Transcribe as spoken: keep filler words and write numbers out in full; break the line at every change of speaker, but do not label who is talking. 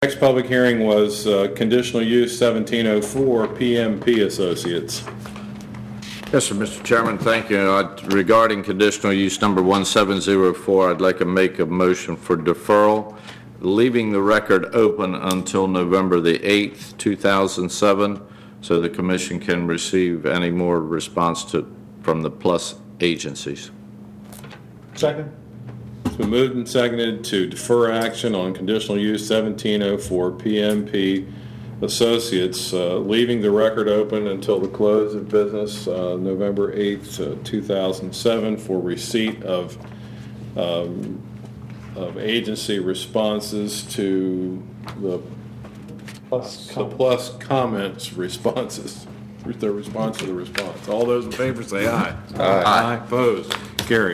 Next public hearing was uh, conditional use seventeen oh four P M P Associates.
Yes, sir, Mister Chairman, thank you. Uh, Regarding conditional use number one seven zero four, I'd like to make a motion for deferral, leaving the record open until November the eighth, two thousand seven, so the commission can receive any more response to from the plus agencies.
Second.
It's been moved and seconded to defer action on conditional use seventeen oh four P M P Associates, uh, leaving the record open until the close of business, uh, November eighth, uh, two thousand seven, for receipt of um, of agency responses to the
Plus
the plus comments responses. Their response to the response. All those in favor say aye.
Aye.
Opposed? Carried.